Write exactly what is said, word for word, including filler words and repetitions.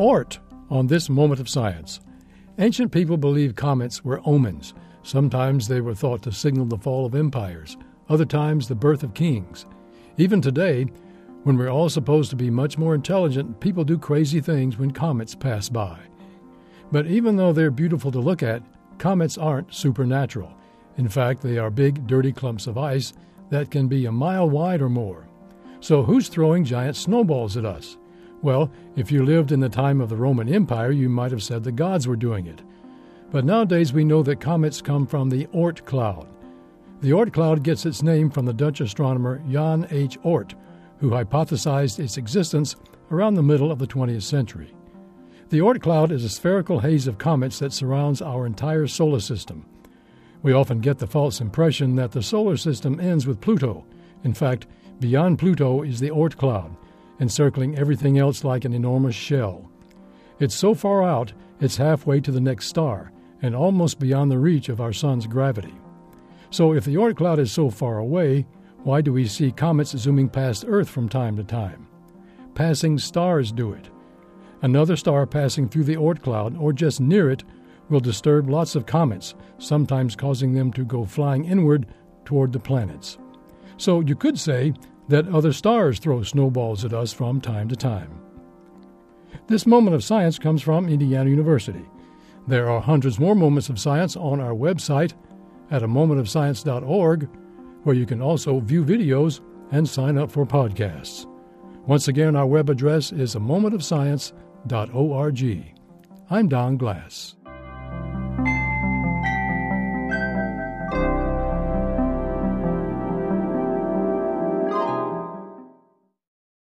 Oort on this moment of science. Ancient people believed comets were omens. Sometimes they were thought to signal the fall of empires, other times the birth of kings. Even today, when we're all supposed to be much more intelligent, people do crazy things when comets pass by. But even though they're beautiful to look at, comets aren't supernatural. In fact, they are big, dirty clumps of ice that can be a mile wide or more. So who's throwing giant snowballs at us? Well, if you lived in the time of the Roman Empire, you might have said the gods were doing it. But nowadays we know that comets come from the Oort cloud. The Oort cloud gets its name from the Dutch astronomer Jan H. Oort, who hypothesized its existence around the middle of the twentieth century. The Oort cloud is a spherical haze of comets that surrounds our entire solar system. We often get the false impression that the solar system ends with Pluto. In fact, beyond Pluto is the Oort cloud, encircling everything else like an enormous shell. It's so far out, it's halfway to the next star, and almost beyond the reach of our sun's gravity. So if the Oort cloud is so far away, why do we see comets zooming past Earth from time to time? Passing stars do it. Another star passing through the Oort cloud, or just near it, will disturb lots of comets, sometimes causing them to go flying inward toward the planets. So you could say that other stars throw snowballs at us from time to time. This moment of science comes from Indiana University. There are hundreds more moments of science on our website at a moment of science dot org, where you can also view videos and sign up for podcasts. Once again, our web address is a moment of science dot org. I'm Don Glass.